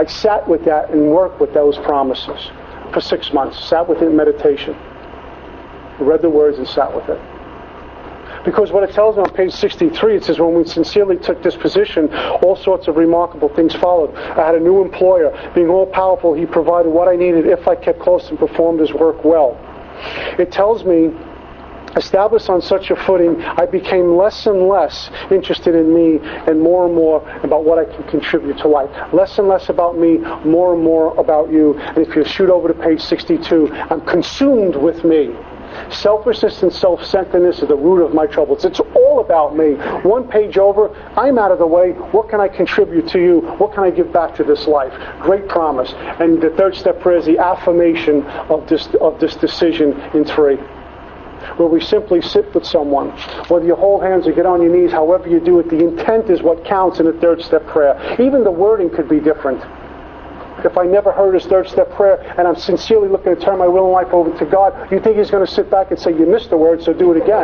I sat with that and worked with those promises for 6 months. Sat with it in meditation. Read the words and sat with it. Because what it tells me on page 63, it says, when we sincerely took this position, all sorts of remarkable things followed. I had a new employer. Being all-powerful, he provided what I needed if I kept close and performed his work well. It tells me, established on such a footing, I became less and less interested in me and more about what I can contribute to life. Less and less about me, more and more about you. And if you shoot over to page 62, I'm consumed with me. Selfishness and self-centeredness are the root of my troubles. It's all about me. One page over, I'm out of the way. What can I contribute to you? What can I give back to this life? Great promise. And the third step prayer is the affirmation of this decision in 3. Where we simply sit with someone. Whether you hold hands or get on your knees, however you do it, the intent is what counts in the third step prayer. Even the wording could be different. If I never heard his third step prayer and I'm sincerely looking to turn my will and life over to God, you think he's going to sit back and say, you missed the word, so do it again.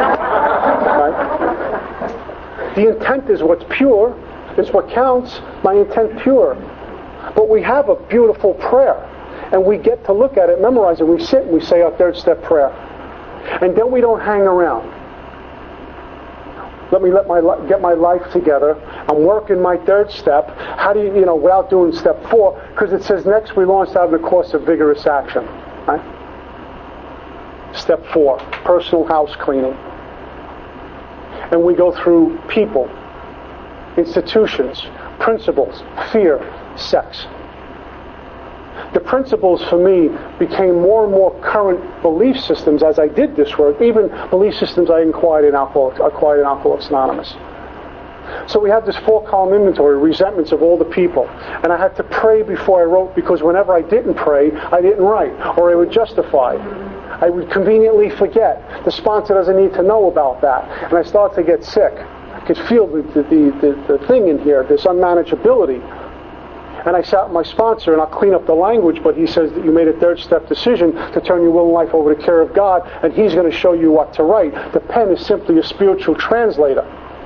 Right? The intent is what's pure, is what counts. My intent pure. But we have a beautiful prayer. And we get to look at it, memorize it. We sit and we say our third step prayer. And then we don't hang around. Let me get my life together. I'm working my third step. How do you, without doing step 4? Because it says next we launched out in a course of vigorous action. Right? Step 4, personal house cleaning. And we go through people, institutions, principles, fear, sex. The principles for me became more and more current belief systems as I did this work, even belief systems I acquired in Alcoholics Anonymous. So we have this 4-column inventory, resentments of all the people. And I had to pray before I wrote, because whenever I didn't pray, I didn't write, or I would justify. I would conveniently forget. The sponsor doesn't need to know about that. And I started to get sick. I could feel the thing in here, this unmanageability. And I sat with my sponsor, and I'll clean up the language, but he says that you made a third step decision to turn your will and life over to the care of God, and he's going to show you what to write. The pen is simply a spiritual translator.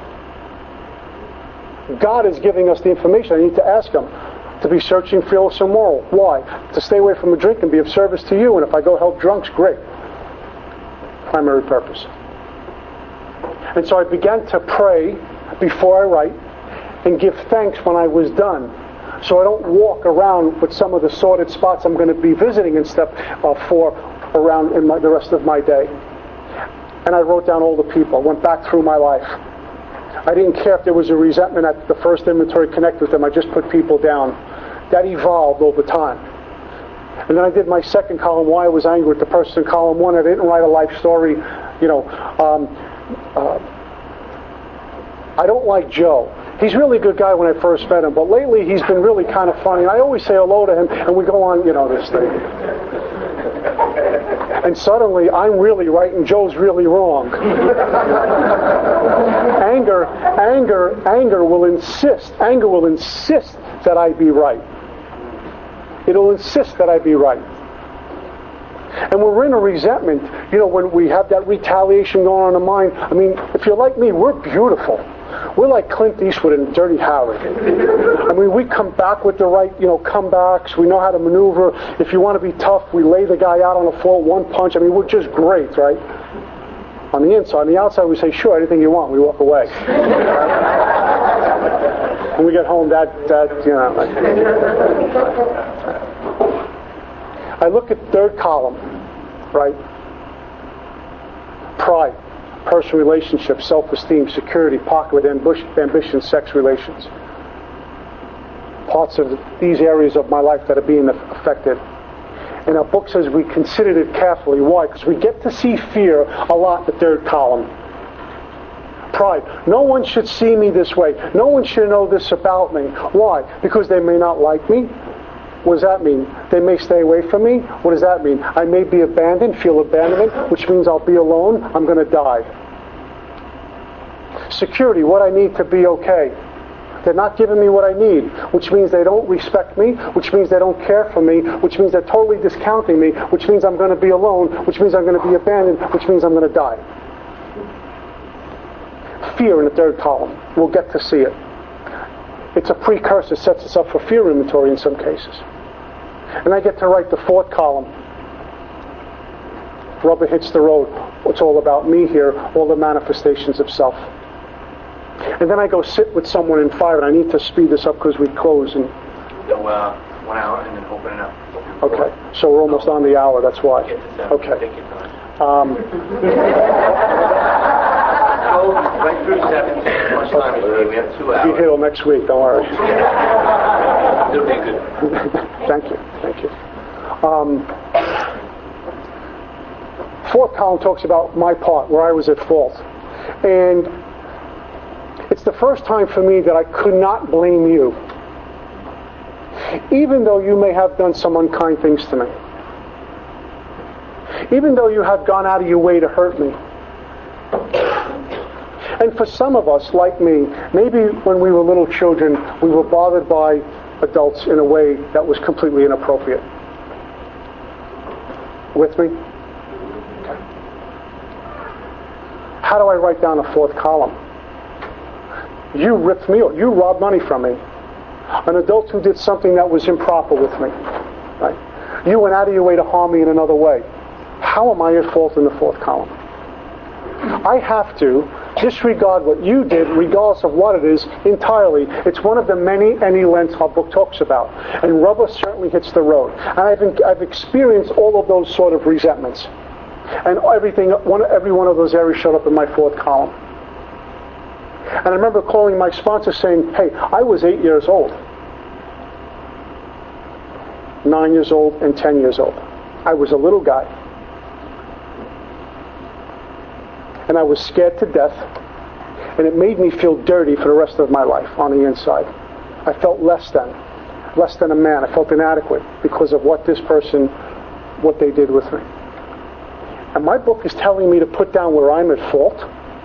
God is giving us the information. I need to ask him to be searching, fearless, and moral. Why? To stay away from a drink and be of service to you, and if I go help drunks, great. Primary purpose. And so I began to pray before I write and give thanks when I was done. So I don't walk around with some of the sordid spots I'm going to be visiting in step 4 around in the rest of my day. And I wrote down all the people, went back through my life. I didn't care if there was a resentment at the first inventory, connect with them. I just put people down. That evolved over time. And then I did my second column, why I was angry with the person. In column 1, I didn't write a life story. I don't like Joe. He's a really good guy when I first met him, but lately he's been really kind of funny. And I always say hello to him, and we go on, this thing. And suddenly, I'm really right, and Joe's really wrong. Anger will insist that I be right. It'll insist that I be right. And when we're in a resentment, when we have that retaliation going on in the mind, if you're like me, we're beautiful. We're like Clint Eastwood and Dirty Harry. We come back with the right, comebacks. We know how to maneuver. If you want to be tough, we lay the guy out on the floor, one punch. We're just great, right? On the inside. On the outside, we say, sure, anything you want. We walk away. When we get home, I look at third column, right? Pride. Personal relationships, self-esteem, security, pocket ambition, sex relations. Parts of these areas of my life that are being affected. And our book says we considered it carefully. Why? Because we get to see fear a lot in the third column. Pride. No one should see me this way. No one should know this about me. Why? Because they may not like me. What does that mean? They may stay away from me. What does that mean? I may be abandoned, feel abandonment, which means I'll be alone. I'm going to die. Security, what I need to be okay. They're not giving me what I need, which means they don't respect me, which means they don't care for me, which means they're totally discounting me, which means I'm going to be alone, which means I'm going to be abandoned, which means I'm going to die. Fear in the third column. We'll get to see it. It's a precursor, sets us up for fear inventory in some cases. And I get to write the fourth column. Rubber hits the road. It's all about me here, all the manifestations of self. And then I go sit with someone in 5, and I need to speed this up because we close. And 1 hour and then open it up. Okay, so we're almost on the hour, that's why. Okay. Take your time. Right through 7. Much time is needed. We have 2 hours. You hit till next week, don't worry. It'll be good. Thank you. Fourth column talks about my part, where I was at fault. And it's the first time for me that I could not blame you, even though you may have done some unkind things to me. Even though you have gone out of your way to hurt me. And for some of us, like me, maybe when we were little children, we were bothered by adults in a way that was completely inappropriate. With me? Okay. How do I write down a fourth column? You ripped me off. You robbed money from me. An adult who did something that was improper with me. Right? You went out of your way to harm me in another way. How am I at fault in the fourth column? I have to disregard what you did, regardless of what it is, entirely. It's one of the many lengths our book talks about. And rubber certainly hits the road. And I've experienced all of those sort of resentments. And every one of those areas showed up in my fourth column. And I remember calling my sponsor saying, hey, I was 8 years old. 9 years old and 10 years old. I was a little guy. And I was scared to death. And it made me feel dirty for the rest of my life on the inside. I felt less than a man. I felt inadequate because of what they did with me. And my book is telling me to put down where I'm at fault.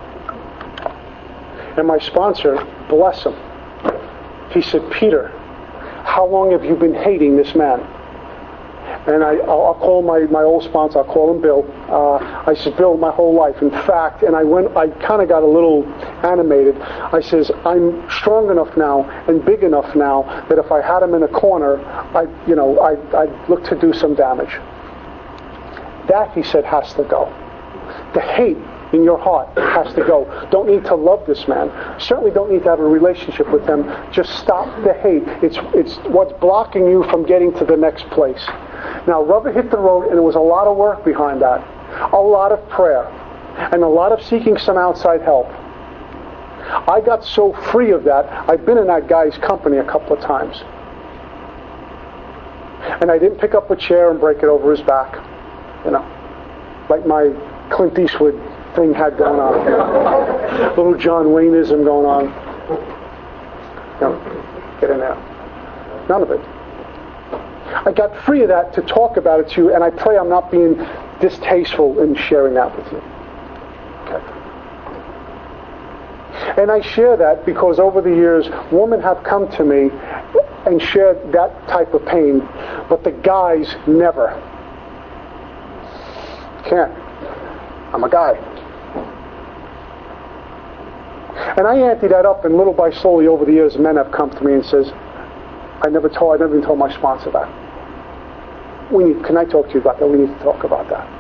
And my sponsor, bless him, he said, Peter, how long have you been hating this man? And I'll call my old sponsor, I'll call him Bill. I said, Bill, my whole life. In fact, and I kind of got a little animated. I says, I'm strong enough now and big enough now that if I had him in a corner, I'd look to do some damage. That, he said, has to go. The hate in your heart has to go. Don't need to love this man. Certainly don't need to have a relationship with him. Just stop the hate. It's what's blocking you from getting to the next place. Now, rubber hit the road, and there was a lot of work behind that. A lot of prayer. And a lot of seeking some outside help. I got so free of that, I've been in that guy's company a couple of times. And I didn't pick up a chair and break it over his back. Like my Clint Eastwood thing had going on. Little John Wayneism going on. Get in there. None of it. I got free of that to talk about it to you, and I pray I'm not being distasteful in sharing that with you. Okay. And I share that because over the years, women have come to me and shared that type of pain, but the guys never. Can't. I'm a guy. And I ante that up, and little by slowly over the years, men have come to me and says, I never even told my sponsor that. Can I talk to you about that? We need to talk about that.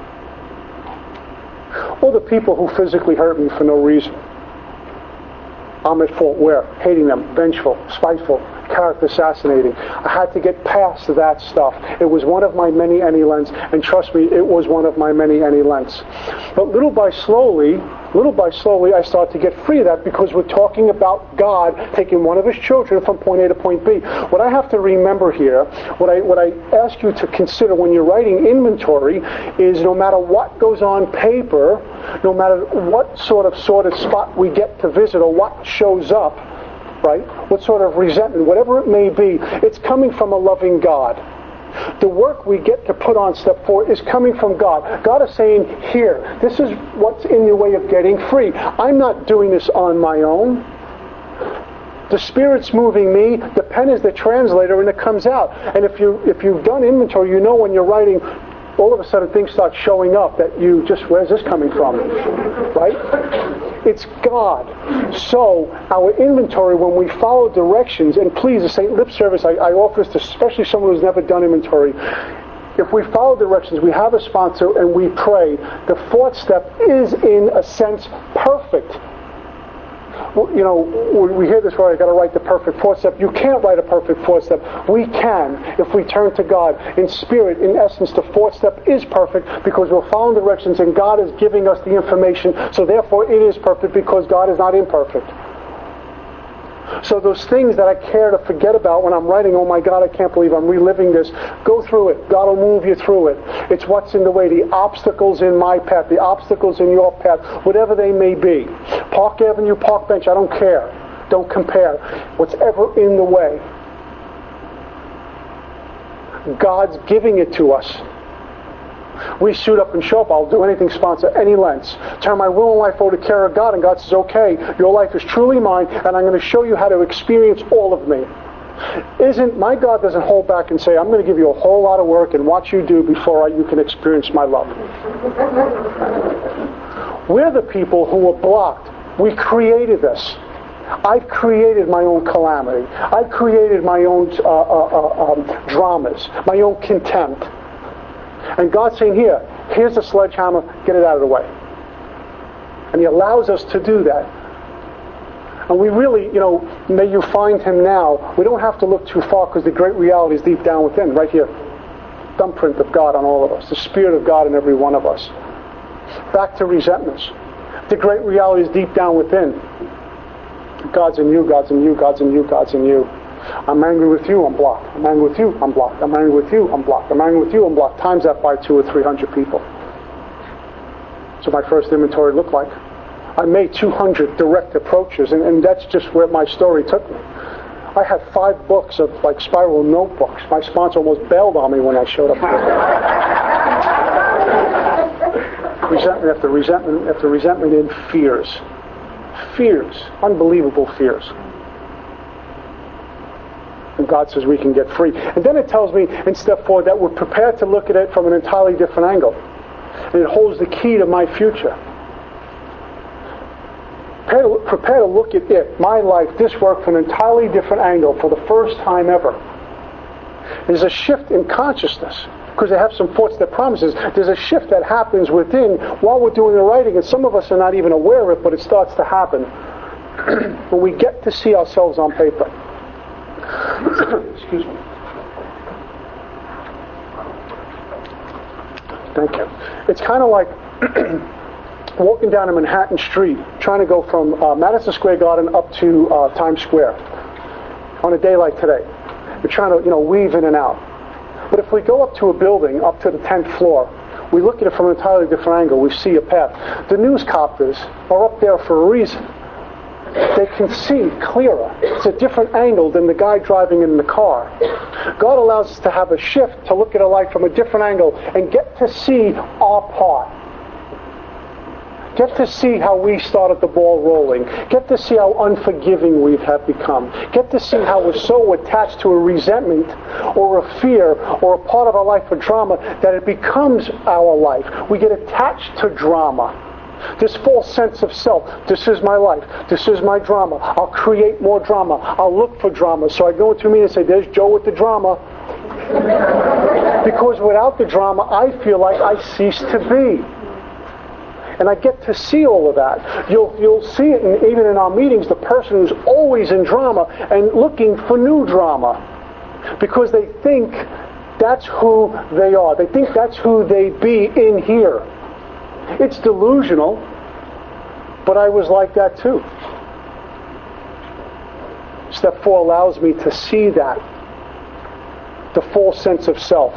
Or the people who physically hurt me for no reason. I'm at fault where? Hating them, vengeful, spiteful, character assassinating. I had to get past that stuff. It was one of my many lengths, and trust me, it was one of my many lengths. But little by slowly, I start to get free of that because we're talking about God taking one of His children from point A to point B. What I have to remember here, what I ask you to consider when you're writing inventory is no matter what goes on paper, no matter what sort of spot we get to visit or what shows up, right? What sort of resentment, whatever it may be, it's coming from a loving God. The work we get to put on step 4 is coming from God. God is saying, here, this is what's in your way of getting free. I'm not doing this on my own. The Spirit's moving me. The pen is the translator, and it comes out. And if you've done inventory, you know when you're writing, all of a sudden things start showing up that you just, where's this coming from? Right? It's God. So our inventory, when we follow directions, and please, this ain't lip service, I offer this to especially someone who's never done inventory. If we follow directions, we have a sponsor, and we pray, the fourth step is, in a sense, perfect. You know, we hear this word, I got to write the perfect fourth step. You can't write a perfect fourth step. We can if we turn to God. In spirit, in essence, the fourth step is perfect because we're following directions and God is giving us the information. So therefore it is perfect because God is not imperfect. So those things that I care to forget about when I'm writing, oh my God, I can't believe I'm reliving this, go through it. God will move you through it. It's what's in the way, the obstacles in my path, the obstacles in your path, whatever they may be. Park Avenue, park bench, I don't care. Don't compare. Whatever in the way, God's giving it to us. We suit up and show up. I'll do anything, sponsor any lengths. Turn my will and life over to care of God, and God says, okay, your life is truly mine, and I'm going to show you how to experience all of me. My God doesn't hold back and say, I'm going to give you a whole lot of work and watch you do before you can experience my love. We're the people who are blocked. We created this. I've created my own calamity. I've created my own dramas, my own contempt. And God's saying, here's a sledgehammer, get it out of the way. And He allows us to do that. And we really, may you find Him now. We don't have to look too far because the great reality is deep down within, right here. Thumbprint of God on all of us. The Spirit of God in every one of us. Back to resentments. The great reality is deep down within. God's in you, God's in you, God's in you, God's in you. I'm angry with you, I'm blocked. I'm angry with you, I'm blocked. I'm angry with you, I'm blocked. I'm angry with you, I'm blocked. Times that by 200 or 300 people. So my first inventory looked like. I made 200 direct approaches, and that's just where my story took me. I had 5 books of spiral notebooks. My sponsor almost bailed on me when I showed up. Resentment after resentment after resentment, and fears. Fears. Unbelievable fears. And God says we can get free. And then it tells me in step 4 that we're prepared to look at it from an entirely different angle. And it holds the key to my future. Prepare to look at it, my life, this work, from an entirely different angle for the first time ever. There's a shift in consciousness. Because they have some thoughts that promises. There's a shift that happens within while we're doing the writing. And some of us are not even aware of it, but it starts to happen. When we get to see ourselves on paper. Excuse me. Thank you. It's kind of like walking down a Manhattan street, trying to go from Madison Square Garden up to Times Square on a day like today. We're trying to, weave in and out. But if we go up to a building, up to the 10th floor, we look at it from an entirely different angle. We see a path. The newscopters are up there for a reason. They can see clearer. It's a different angle than the guy driving in the car. God allows us to have a shift to look at a life from a different angle and get to see our part. Get to see how we started the ball rolling. Get to see how unforgiving we have become. Get to see how we're so attached to a resentment or a fear or a part of our life, a drama, that it becomes our life. We get attached to drama. This false sense of self. This is my life. This is my drama. I'll create more drama. I'll look for drama. So I go into a meeting and say, there's Joe with the drama. Because without the drama, I feel like I cease to be. And I get to see all of that. You'll see it even in our meetings, the person who's always in drama and looking for new drama. Because they think that's who they are. They think that's who they be in here. It's delusional, but I was like that too. Step 4 allows me to see that. The full sense of self.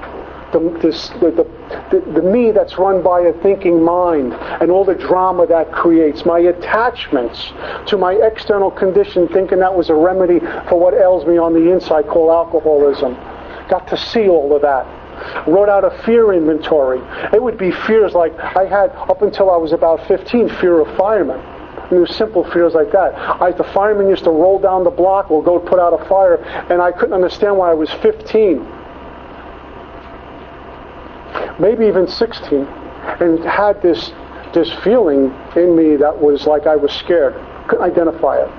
The me that's run by a thinking mind and all the drama that creates, my attachments to my external condition, thinking that was a remedy for what ails me on the inside, called alcoholism. Got to see all of that. Wrote out a fear inventory. It would be fears like I had up until I was about 15, fear of firemen. And simple fears like that. The firemen used to roll down the block or go put out a fire, and I couldn't understand why I was 15. Maybe even 16, and had this this feeling in me that was like I was scared. Couldn't identify it.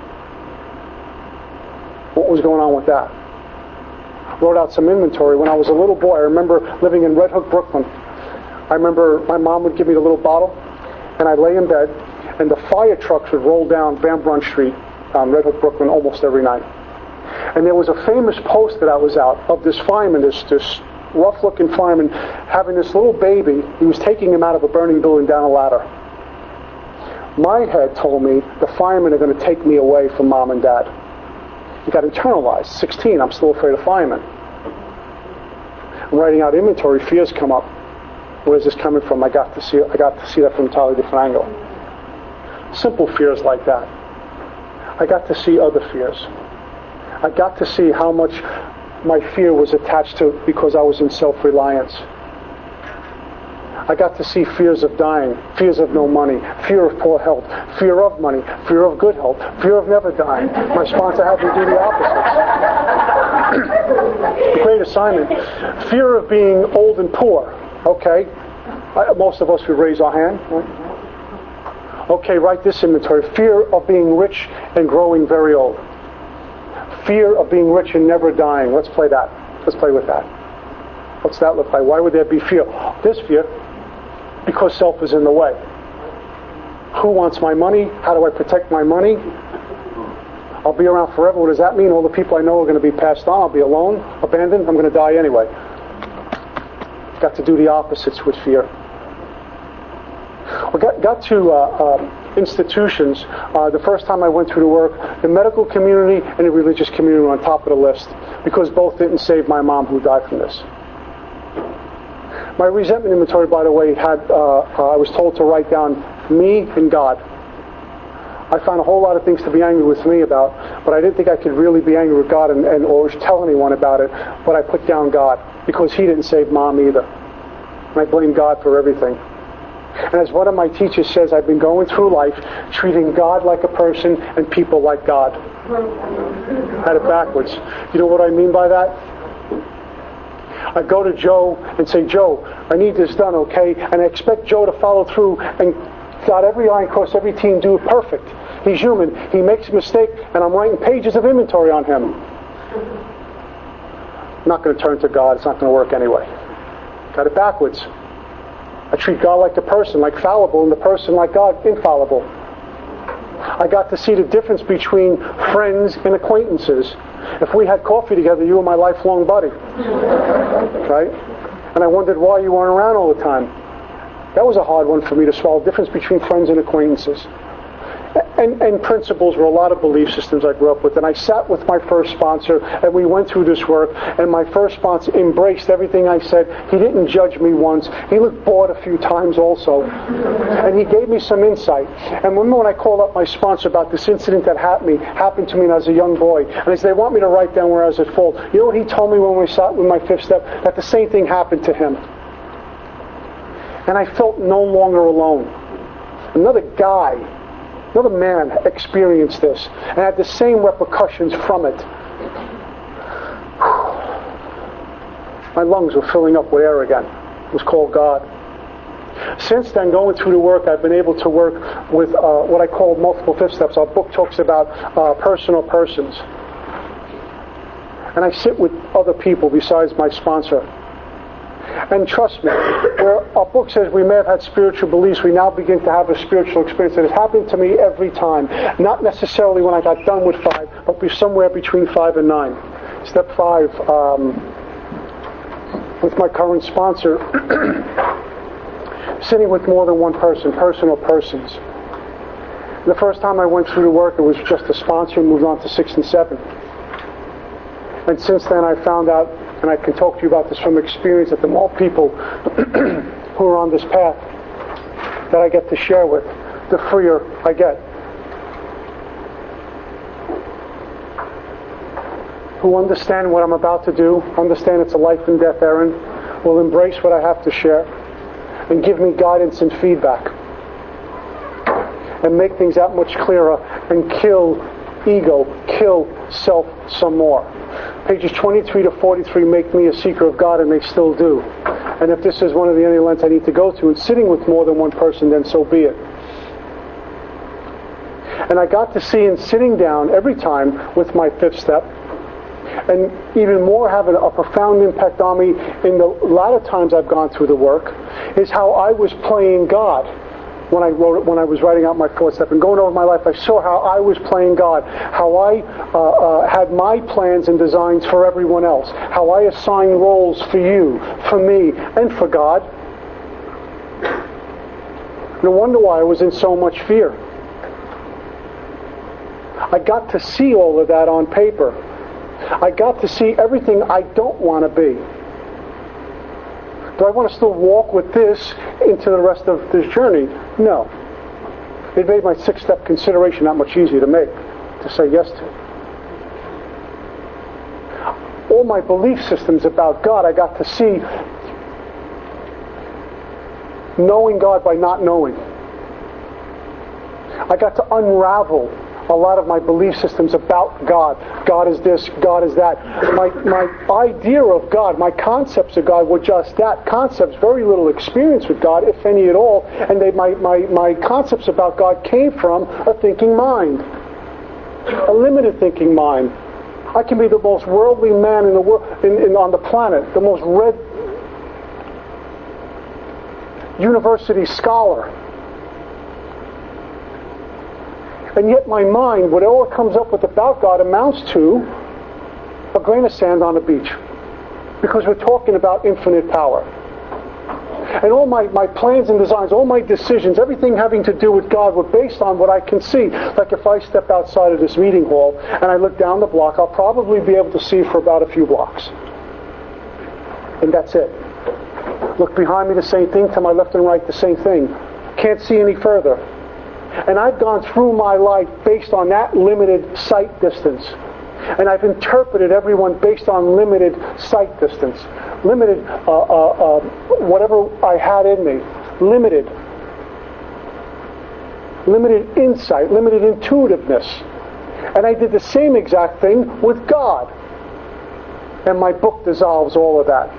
What was going on with that? Wrote out some inventory. When I was a little boy, I remember living in Red Hook, Brooklyn. I remember my mom would give me the little bottle, and I'd lay in bed, and the fire trucks would roll down Van Brunt Street, Red Hook, Brooklyn, almost every night. And there was a famous poster that was out of this fireman, this rough-looking fireman, having this little baby. He was taking him out of a burning building down a ladder. My head told me the firemen are going to take me away from mom and dad. It got internalized. 16, I'm still afraid of firemen. I'm writing out inventory, fears come up. Where's this coming from? I got to see that from a entirely different angle. Simple fears like that. I got to see other fears. I got to see how much my fear was attached to because I was in self-reliance. I got to see fears of dying, fears of no money, fear of poor health, fear of money, fear of good health, fear of never dying. My sponsor had me do the opposite. Great assignment. Fear of being old and poor. Okay. Most of us would raise our hand. Right? Okay, write this inventory. Fear of being rich and growing very old. Fear of being rich and never dying. Let's play that. Let's play with that. What's that look like? Why would there be fear? There's fear because self is in the way. Who wants my money? How do I protect my money? I'll be around forever. What does that mean? All the people I know are going to be passed on. I'll be alone, abandoned. I'm going to die anyway. Got to do the opposites with fear. We got to institutions. The first time I went through the work, the medical community and the religious community were on top of the list because both didn't save my mom who died from this. My resentment inventory, by the way, had I was told to write down me and God. I found a whole lot of things to be angry with me about, but I didn't think I could really be angry with God or tell anyone about it, but I put down God because He didn't save Mom either. And I blame God for everything. And as one of my teachers says, I've been going through life treating God like a person and people like God. I had it backwards. You know what I mean by that? I go to Joe and say, Joe, I need this done, okay? And I expect Joe to follow through and dot every I and cross every T and do it perfect. He's human. He makes a mistake, and I'm writing pages of inventory on him. I'm not going to turn to God. It's not going to work anyway. Got it backwards. I treat God like a person, like fallible, and the person like God, infallible. I got to see the difference between friends and acquaintances. If we had coffee together, you were my lifelong buddy. Right? And I wondered why you weren't around all the time. That was a hard one for me to swallow, the difference between friends and acquaintances. And principles were a lot of belief systems I grew up with. And I sat with my first sponsor, and we went through this work, and my first sponsor embraced everything I said. He didn't judge me once. He looked bored a few times also. And he gave me some insight. And remember when I called up my sponsor about this incident that happened to me when I was a young boy, and I said, they want me to write down where I was at fault. You know what he told me when we sat with my fifth step? That the same thing happened to him. And I felt no longer alone. Another man experienced this and had the same repercussions from it. My lungs were filling up with air again. It was called God. Since then, going through the work, I've been able to work with what I call multiple fifth steps. Our book talks about personal persons. And I sit with other people besides my sponsor. And trust me, where our book says we may have had spiritual beliefs, we now begin to have a spiritual experience that has happened to me every time. Not necessarily when I got done with 5, but somewhere between 5 and 9. Step 5, with my current sponsor, sitting with more than one person, personal persons. The first time I went through the work, it was just a sponsor, and moved on to 6 and 7. And since then I found out, and I can talk to you about this from experience, that the more people who are on this path that I get to share with, the freer I get. Who understand what I'm about to do, understand it's a life and death errand, will embrace what I have to share, and give me guidance and feedback, and make things that much clearer, and kill ego, kill self some more. Pages 23 to 43 make me a seeker of God, and they still do. And if this is one of the any lengths I need to go to in sitting with more than one person, then so be it. And I got to see in sitting down every time with my fifth step, and even more having a profound impact on me in the latter times I've gone through the work, is how I was playing God. When I was writing out my fourth step and going over my life, I saw how I was playing God, how I had my plans and designs for everyone else, how I assigned roles for you, for me, and for God. No wonder why I was in so much fear. I got to see all of that on paper. I got to see everything I don't want to be. Do I want to still walk with this into the rest of this journey? No. It made my sixth-step consideration that much easier to make, to say yes to. All my belief systems about God, I got to see knowing God by not knowing. I got to unravel a lot of my belief systems about God. God is this, God is that. My idea of God, my concepts of God were just that. Concepts, very little experience with God, if any at all. And my concepts about God came from a thinking mind. A limited thinking mind. I can be the most worldly man in the world, on the planet, the most read university scholar. And yet my mind, whatever comes up with about God, amounts to a grain of sand on a beach. Because we're talking about infinite power. And all my plans and designs, all my decisions, everything having to do with God were based on what I can see. Like if I step outside of this meeting hall and I look down the block, I'll probably be able to see for about a few blocks. And that's it. Look behind me, the same thing. To my left and right, the same thing. Can't see any further. And I've gone through my life based on that limited sight distance. And I've interpreted everyone based on limited sight distance. Limited, whatever I had in me. Limited insight, limited intuitiveness. And I did the same exact thing with God. And my book dissolves all of that.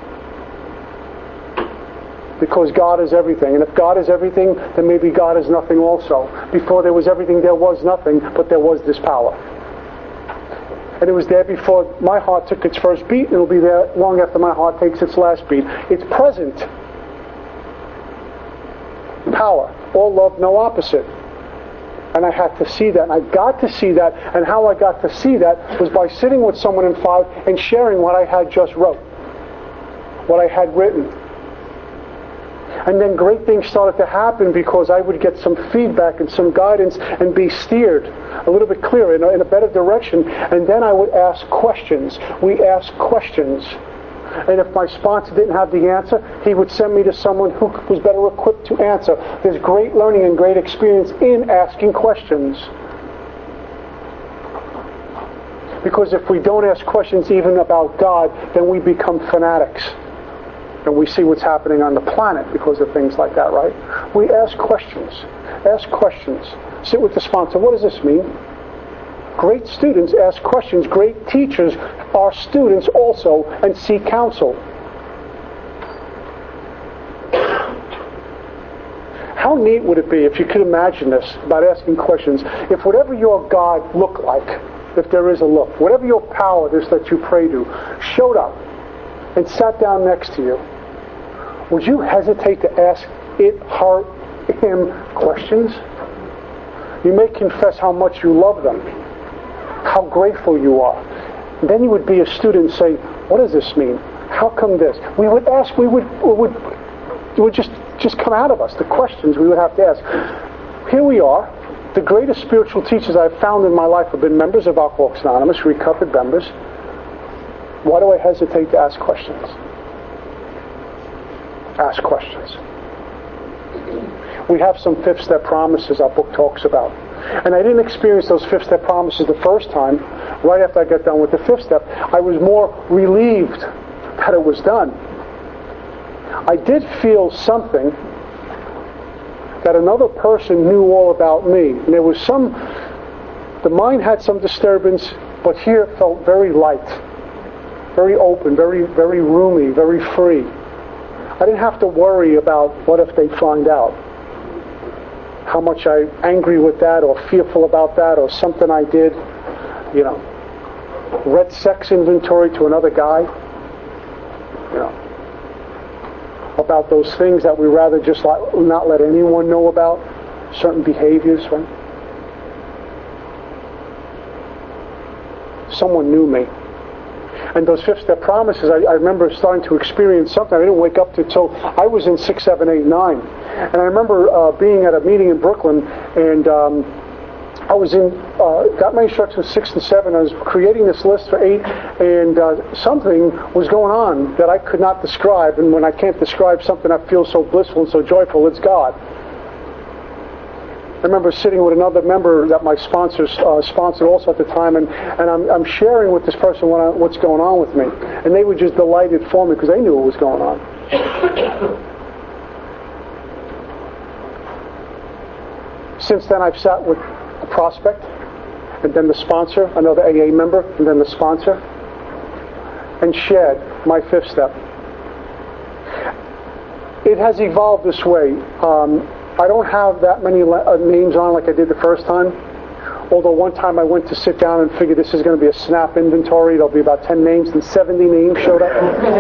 Because God is everything. And if God is everything, then maybe God is nothing also. Before there was everything, there was nothing, but there was this power. And it was there before my heart took its first beat, and it will be there long after my heart takes its last beat. It's present. Power. All love, no opposite. And I had to see that, and I got to see that, and how I got to see that was by sitting with someone in 5 and sharing what I had just wrote. What I had written. And then great things started to happen because I would get some feedback and some guidance and be steered a little bit clearer in a better direction. And then I would ask questions. We asked questions. And if my sponsor didn't have the answer, he would send me to someone who was better equipped to answer. There's great learning and great experience in asking questions. Because if we don't ask questions even about God, then we become fanatics. And we see what's happening on the planet because of things like that, right? We ask questions. Ask questions. Sit with the sponsor. What does this mean? Great students ask questions. Great teachers are students also and seek counsel. How neat would it be if you could imagine this about asking questions? If whatever your God looked like, if there is a look, whatever your power is that you pray to, showed up and sat down next to you, would you hesitate to ask it, her, him questions? You may confess how much you love them, how grateful you are. And then you would be a student and say, what does this mean? How come this? We would ask, it would just come out of us, the questions we would have to ask. Here we are. The greatest spiritual teachers I've found in my life have been members of Alcoholics Anonymous, recovered members. Why do I hesitate to ask questions? Ask questions. We have some fifth-step promises our book talks about. And I didn't experience those fifth-step promises the first time. Right after I got done with the fifth step, I was more relieved that it was done. I did feel something that another person knew all about me. And there was some The mind had some disturbance, but here it felt very light, very open, very, very roomy, very free. I didn't have to worry about what if they find out. How much I'm angry with that, or fearful about that, or something I did, read sex inventory to another guy, about those things that we rather just not let anyone know about, certain behaviors, right? Someone knew me. And those fifth step promises, I remember starting to experience something. I didn't wake up till I was in 6, 7, 8, 9. And I remember being at a meeting in Brooklyn, and I was got my instructions 6 and 7. I was creating this list for 8, and something was going on that I could not describe. And when I can't describe something that feels so blissful and so joyful, it's God. I remember sitting with another member that my sponsor sponsored also at the time, and I'm sharing with this person what's going on with me. And they were just delighted for me because they knew what was going on. Since then, I've sat with a prospect, and then the sponsor, another AA member, and then the sponsor, and shared my fifth step. It has evolved this way. I don't have that many names on like I did the first time. Although one time I went to sit down and figure this is going to be a snap inventory. There'll be about 10 names, and 70 names showed up.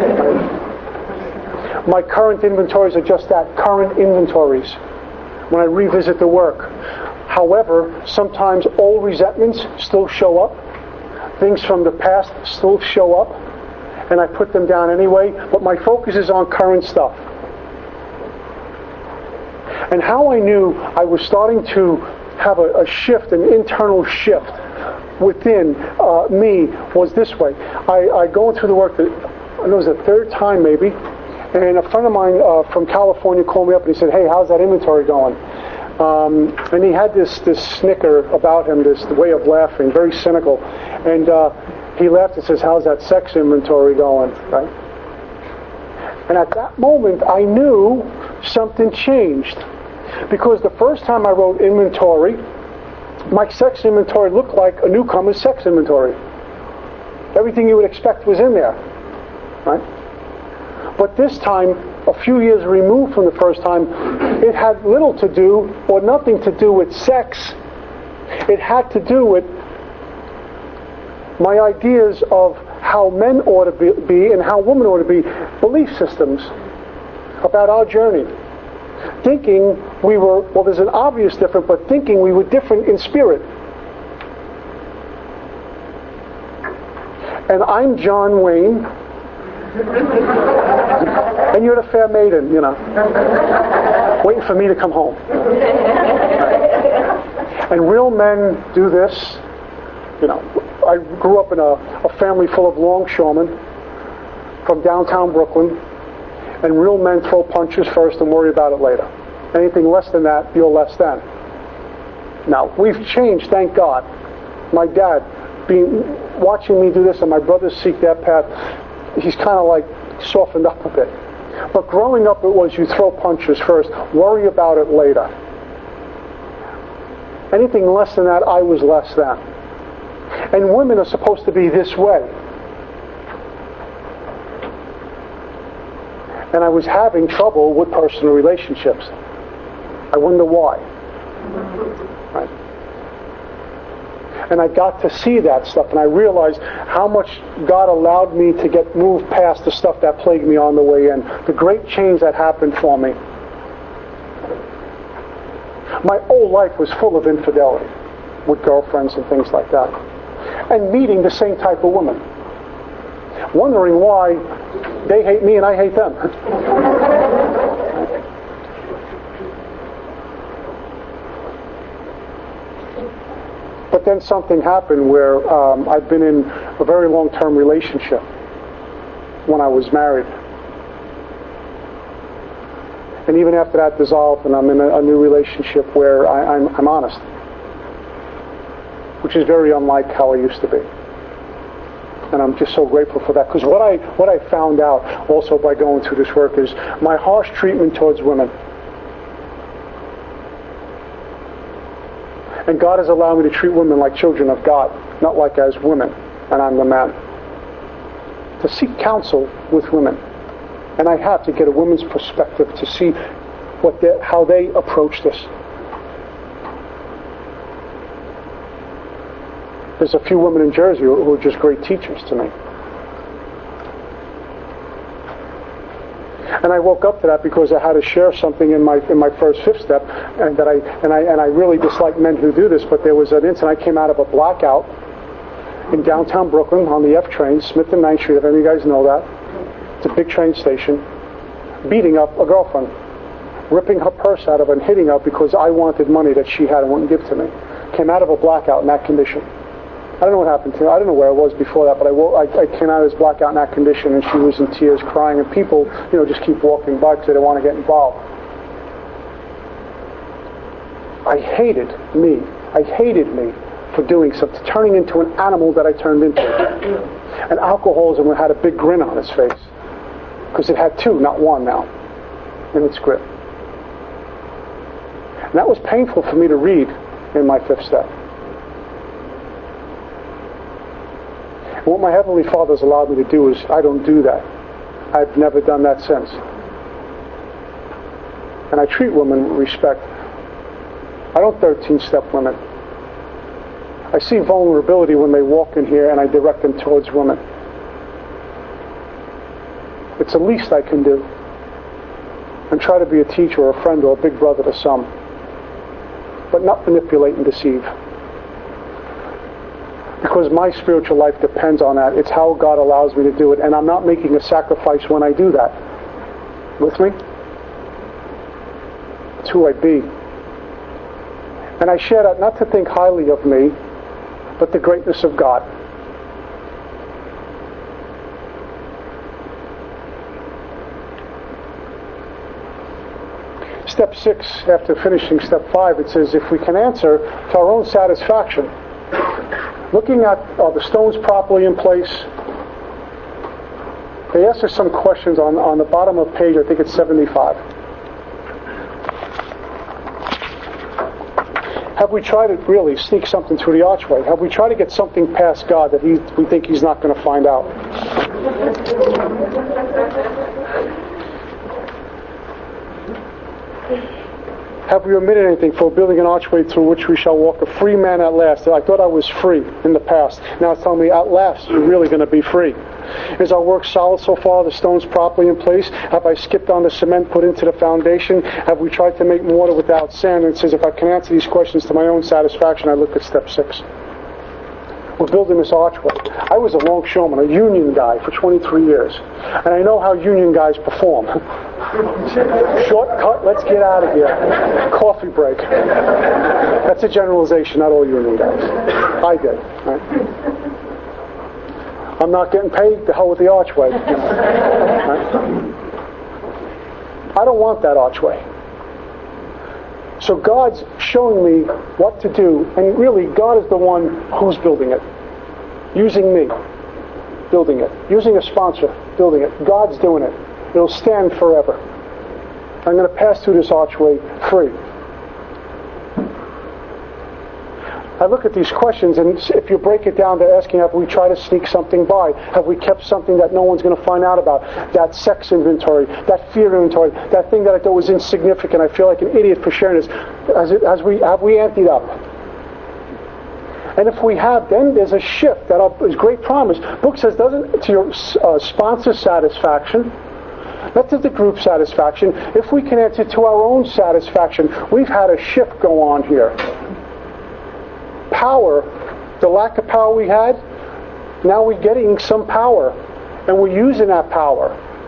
My current inventories are just that, current inventories, when I revisit the work. However, sometimes old resentments still show up. Things from the past still show up. And I put them down anyway. But my focus is on current stuff. And how I knew I was starting to have a shift, an internal shift within me was this way. I go into the work, I know it was the third time maybe, and a friend of mine from California called me up and he said, "Hey, how's that inventory going?" And he had this snicker about him, this way of laughing, very cynical. And he laughed and says, "How's that sex inventory going?" Right? And at that moment, I knew something changed. Because the first time I wrote inventory, my sex inventory looked like a newcomer's sex inventory. Everything you would expect was in there. Right? But this time, a few years removed from the first time, it had little to do or nothing to do with sex. It had to do with my ideas of how men ought to be and how women ought to be, belief systems about our journey. Thinking we were, well, there's an obvious difference, but thinking we were different in spirit. And I'm John Wayne, and you're the fair maiden, waiting for me to come home. And real men do this. I grew up in a family full of longshoremen from downtown Brooklyn. And real men throw punches first and worry about it later. Anything less than that, you're less than. Now, we've changed, thank God. My dad, watching me do this and my brothers seek that path, he's kind of like softened up a bit. But growing up, it was you throw punches first, worry about it later. Anything less than that, I was less than. And women are supposed to be this way. And I was having trouble with personal relationships. I wonder why. Right? And I got to see that stuff, and I realized how much God allowed me to get moved past the stuff that plagued me on the way in. The great change that happened for me. My whole life was full of infidelity with girlfriends and things like that. And meeting the same type of women. Wondering why they hate me and I hate them. But then something happened where I'd been in a very long-term relationship when I was married. And even after that dissolved and I'm in a new relationship where I'm honest. Which is very unlike how I used to be. And I'm just so grateful for that. Because what I found out also by going through this work is my harsh treatment towards women And God has allowed me to treat women like children of God, not like as women, and I'm the man. To seek counsel with women. And I have to get a woman's perspective to see how they approach this. There's a few women in Jersey who are just great teachers to me. And I woke up to that because I had to share something in my first fifth step, and I really dislike men who do this. But there was an incident. I came out of a blackout in downtown Brooklyn on the F train, Smith and 9th Street. If any of you guys know that, it's a big train station. Beating up a girlfriend, ripping her purse out of her and hitting her because I wanted money that she had and wouldn't give to me. Came out of a blackout in that condition. I don't know what happened to her. I don't know where I was before that, but I came out of this blackout in that condition, and she was in tears, crying, and people, just keep walking by because they don't want to get involved. I hated me for doing something, turning into an animal that I turned into. And alcoholism had a big grin on its face because it had two, not one now, in its grip. And that was painful for me to read in my fifth step. What my Heavenly Father has allowed me to do is I don't do that. I've never done that since. And I treat women with respect. I don't 13-step women. I see vulnerability when they walk in here and I direct them towards women. It's the least I can do. And try to be a teacher or a friend or a big brother to some. But not manipulate and deceive. Because my spiritual life depends on that. It's how God allows me to do it. And I'm not making a sacrifice when I do that. With me? It's who I be. And I share that not to think highly of me, but the greatness of God. Step 6, after finishing step 5, it says if we can answer to our own satisfaction. Looking at are the stones properly in place? They ask us some questions on the bottom of page, I think it's 75. Have we tried to really sneak something through the archway? Have we tried to get something past God that we think He's not going to find out? Have we omitted anything for building an archway through which we shall walk a free man at last? I thought I was free in the past. Now it's telling me at last you're really going to be free. Is our work solid so far? The stones properly in place? Have I skipped on the cement put into the foundation? Have we tried to make mortar without sand? And it says if I can answer these questions to my own satisfaction, I look at step 6. We're building this archway. I was a longshoreman, a union guy for 23 years. And I know how union guys perform. Shortcut, let's get out of here. Coffee break. That's a generalization, not all union guys. I did. Right? I'm not getting paid, the hell with the archway. Right? I don't want that archway. So God's showing me what to do, and really God is the one who's building it. Using me, building it. Using a sponsor, building it. God's doing it. It'll stand forever. I'm going to pass through this archway free. I look at these questions, and if you break it down, they're asking, have we tried to sneak something by? Have we kept something that no one's going to find out about? That sex inventory, that fear inventory, that thing that I thought was insignificant. I feel like an idiot for sharing this. Have we emptied up? And if we have, then there's a shift that is great promise. Book says, doesn't to your sponsor's satisfaction, not to the group satisfaction. If we can answer to our own satisfaction, we've had a shift go on here. Power, the lack of power we had, now we're getting some power, and we're using that power.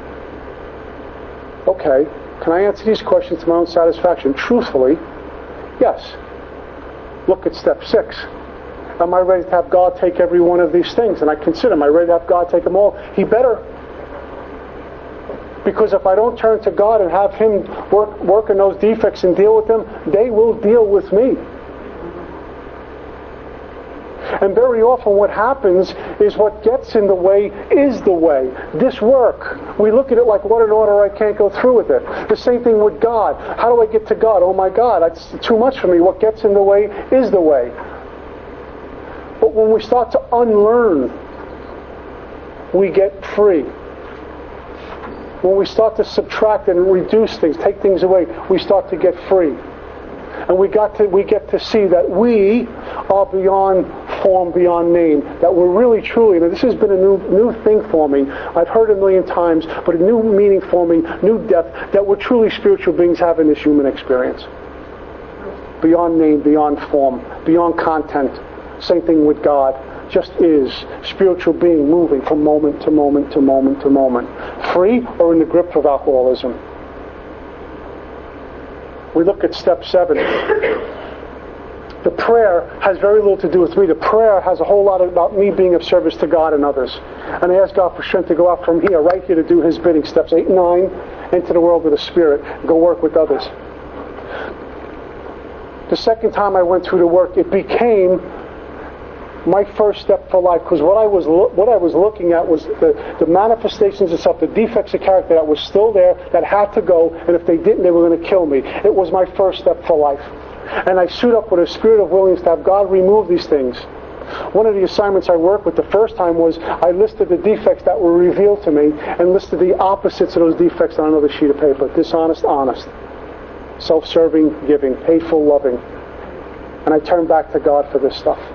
Okay, can I answer these questions to my own satisfaction? Truthfully, yes. Look at step 6. Am I ready to have God take every one of these things? And I consider, am I ready to have God take them all? He better. Because if I don't turn to God and have Him work in those defects and deal with them, they will deal with me. And very often what happens is what gets in the way is the way. This work, we look at it like, what an order, I can't go through with it. The same thing with God. How do I get to God? Oh my God, that's too much for me. What gets in the way is the way. But when we start to unlearn, we get free. When we start to subtract and reduce things, take things away, we start to get free. And we get to see that we are beyond form, beyond name. That we're really, truly, and this has been a new thing for me. I've heard a million times, but a new meaning for me, new depth, that we're truly spiritual beings having this human experience. Beyond name, beyond form, beyond content. Same thing with God. Just is. Spiritual being moving from moment to moment to moment to moment. Free or in the grip of alcoholism. We look at step 7. The prayer has very little to do with me. The prayer has a whole lot about me being of service to God and others. And I ask God for strength to go out from here, right here, to do His bidding. Steps 8 and 9, into the world of the Spirit. Go work with others. The second time I went through the work, it became my first step for life, because what I was looking at was the manifestations of self, the defects of character that was still there, that had to go, and if they didn't, they were going to kill me. It was my first step for life. And I suit up with a spirit of willingness to have God remove these things. One of the assignments I worked with the first time was I listed the defects that were revealed to me and listed the opposites of those defects on another sheet of paper. Dishonest, honest. Self-serving, giving. Hateful, loving. And I turned back to God for this stuff.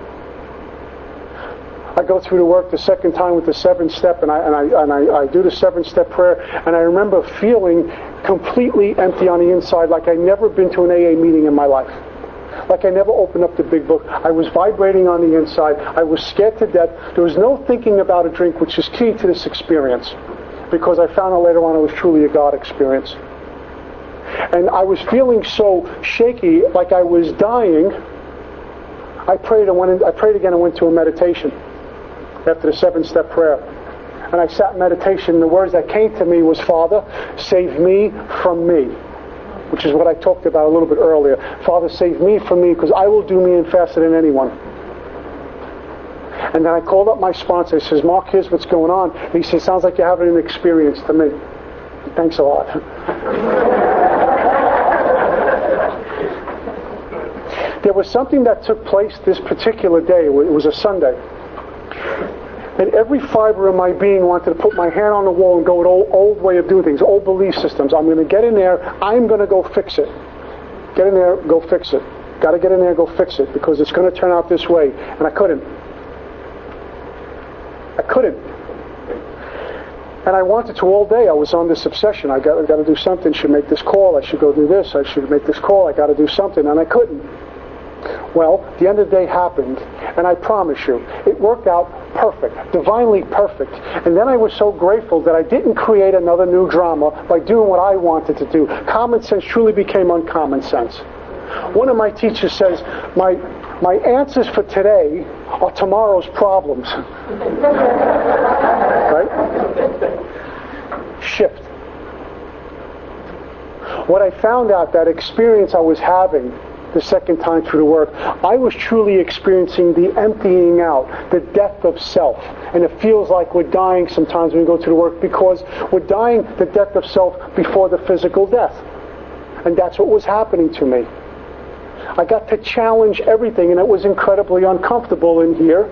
I go through the work the second time with the 7th step, and I do the 7th-step prayer, and I remember feeling completely empty on the inside, like I'd never been to an AA meeting in my life. Like I never opened up the big book. I was vibrating on the inside. I was scared to death. There was no thinking about a drink, which is key to this experience, because I found out later on it was truly a God experience. And I was feeling so shaky, like I was dying. I prayed again and went to a meditation after the 7th-step prayer. And I sat in meditation, and the words that came to me was, Father, save me from me. Which is what I talked about a little bit earlier. Father, save me from me, because I will do me in faster than anyone. And then I called up my sponsor. He says, Mark, here's what's going on. And he says, sounds like you're having an experience to me. Thanks a lot. There was something that took place this particular day. It was a Sunday. And every fiber of my being wanted to put my hand on the wall and go with old way of doing things, old belief systems. I'm going to get in there. I'm going to go fix it. Get in there, go fix it. Got to get in there, go fix it, because it's going to turn out this way. And I couldn't. And I wanted to all day. I was on this obsession. I got to do something. Should make this call. I should go do this. I should make this call. I got to do something. And I couldn't. Well, the end of the day happened, and I promise you, it worked out perfect, divinely perfect. And then I was so grateful that I didn't create another new drama by doing what I wanted to do. Common sense truly became uncommon sense. One of my teachers says, my answers for today are tomorrow's problems. Right? Shift. What I found out, that experience I was having the second time through the work, I was truly experiencing the emptying out, the death of self. And it feels like we're dying sometimes when we go to the work, because we're dying the death of self before the physical death. And that's what was happening to me. I got to challenge everything, and it was incredibly uncomfortable in here.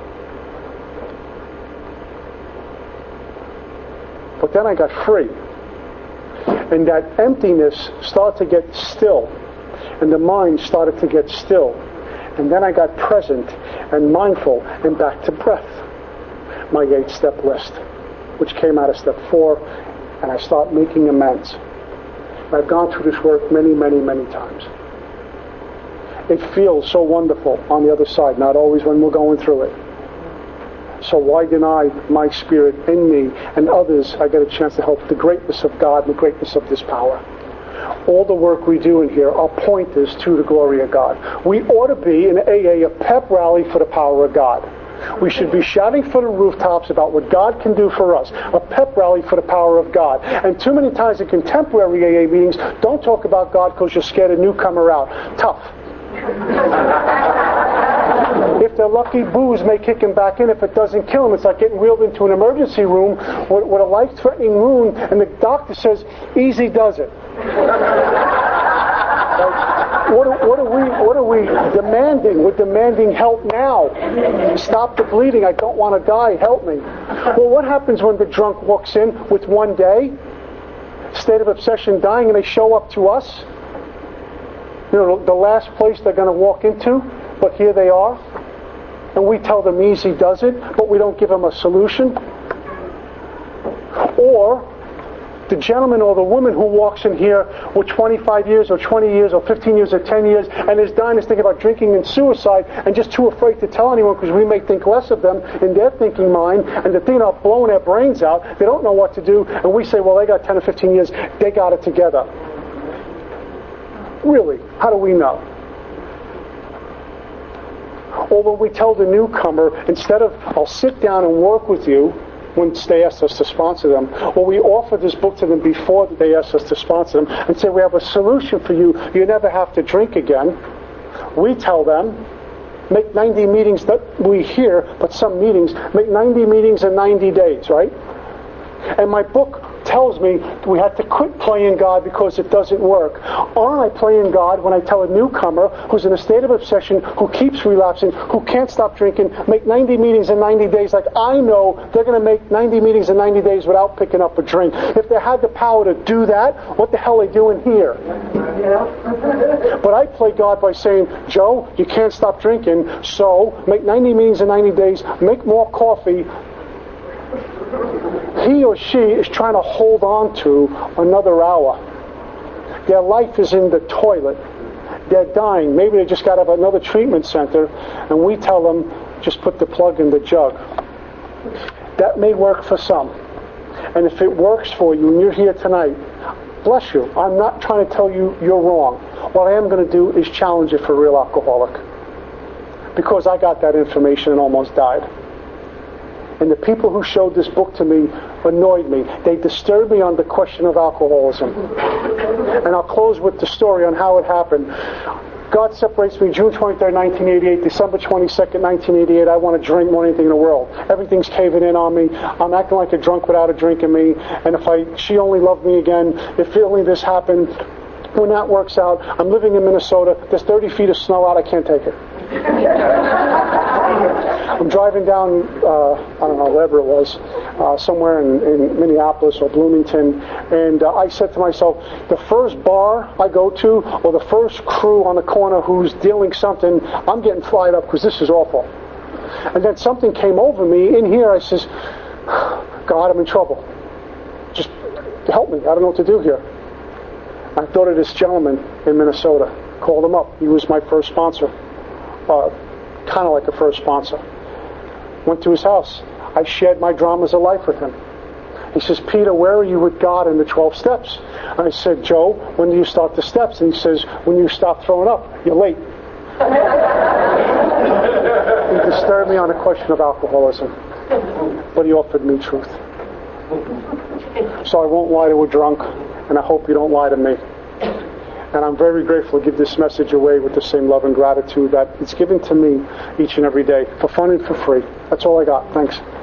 But then I got free. And that emptiness started to get still. And the mind started to get still. And then I got present and mindful and back to breath. My 8-step list, which came out of step 4, and I start making amends. And I've gone through this work many, many, many times. It feels so wonderful on the other side, not always when we're going through it. So why deny my spirit in me and others? I get a chance to help the greatness of God and the greatness of this power. All the work we do in here are pointers to the glory of God. We ought to be in AA a pep rally for the power of God. We should be shouting from the rooftops about what God can do for us. A pep rally for the power of God. And too many times in contemporary AA meetings, don't talk about God because you're scared a newcomer out. Tough. If if they're lucky, booze may kick him back in. If it doesn't kill him, it's like getting wheeled into an emergency room with a life-threatening wound, and the doctor says, easy does it. What are we demanding? We're demanding help now. Stop the bleeding. I don't want to die. Help me. Well, what happens when the drunk walks in with one day, state of obsession, dying, and they show up to us? You know, the last place they're going to walk into, but here they are. And we tell them easy does it, but we don't give them a solution. Or the gentleman or the woman who walks in here with 25 years or 20 years or 15 years or 10 years and is dying, is thinking about drinking and suicide and just too afraid to tell anyone because we may think less of them in their thinking mind, and they're thinking about blowing their brains out. They don't know what to do, and we say, well, they got 10 or 15 years. They got it together. Really? How do we know? Or when we tell the newcomer, instead of, I'll sit down and work with you, when they ask us to sponsor them, or we offer this book to them before they ask us to sponsor them and say, we have a solution for you. You never have to drink again. We tell them, make 90 meetings that we hear, but some meetings, make 90 meetings in 90 days, right? And my book tells me we have to quit playing God because it doesn't work. Aren't I playing God when I tell a newcomer who's in a state of obsession, who keeps relapsing, who can't stop drinking, make 90 meetings in 90 days, like I know they're going to make 90 meetings in 90 days without picking up a drink. If they had the power to do that, what the hell are they doing here? But I play God by saying, Joe, you can't stop drinking, so make 90 meetings in 90 days, make more coffee. He or she is trying to hold on to another hour. Their life is in the toilet. They're dying. Maybe they just got out of another treatment center, and we tell them, just put the plug in the jug. That may work for some. And if it works for you and you're here tonight, bless you. I'm not trying to tell you you're wrong. What I am going to do is challenge you for a real alcoholic. Because I got that information and almost died. And the people who showed this book to me annoyed me. They disturbed me on the question of alcoholism. And I'll close with the story on how it happened. God separates me June 23rd, 1988, December 22nd, 1988. I want to drink more than anything in the world. Everything's caving in on me. I'm acting like a drunk without a drink in me. And if she only loved me again, if only this happened. When that works out, I'm living in Minnesota. There's 30 feet of snow out. I can't take it. I'm driving down, I don't know, wherever it was, somewhere in Minneapolis or Bloomington, and I said to myself, the first bar I go to, or the first crew on the corner who's dealing something, I'm getting fired up because this is awful. And then something came over me in here. I says, God, I'm in trouble. Just help me. I don't know what to do here. I thought of this gentleman in Minnesota. Called him up. He was my first sponsor. Kind of like a first sponsor. Went to his house. I shared my dramas of life with him. He says, Peter, where are you with God in the 12 steps? And I said, Joe, when do you start the steps? And he says, when you stop throwing up. You're late. He disturbed me on a question of alcoholism. But he offered me truth. So I won't lie to a drunk, and I hope you don't lie to me. And I'm very grateful to give this message away with the same love and gratitude that it's given to me each and every day, for fun and for free. That's all I got. Thanks.